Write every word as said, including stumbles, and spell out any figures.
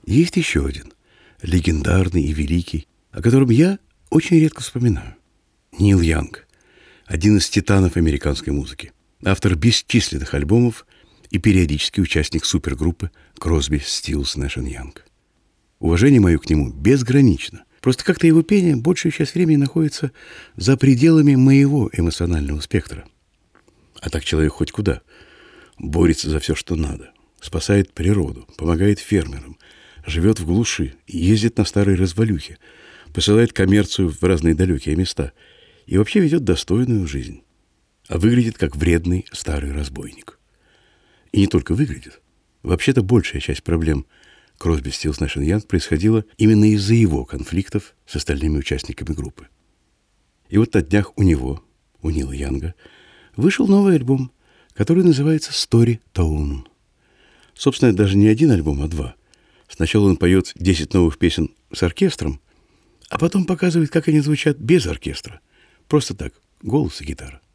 Есть еще один, легендарный и великий, о котором я очень редко вспоминаю. Нил Янг, один из титанов американской музыки, автор бесчисленных альбомов и периодический участник супергруппы Кросби, Стиллс, Нэш энд Янг. Уважение мое к нему безгранично. Просто как-то его пение большую часть времени находится за пределами моего эмоционального спектра. А так человек хоть куда. Борется за все, что надо. Спасает природу, помогает фермерам, живет в глуши, ездит на старой развалюхе, посылает коммерцию в разные далекие места и вообще ведет достойную жизнь. А выглядит как вредный старый разбойник. И не только выглядит. Вообще-то большая часть проблем Кросби, Стиллс, Нэш энд Янг происходила именно из-за его конфликтов с остальными участниками группы. И вот на днях у него, у Нила Янга, вышел новый альбом, который называется «Story Tone». Собственно, даже не один альбом, а два. Сначала он поет десять новых песен с оркестром, а потом показывает, как они звучат без оркестра. Просто так, голос и гитара.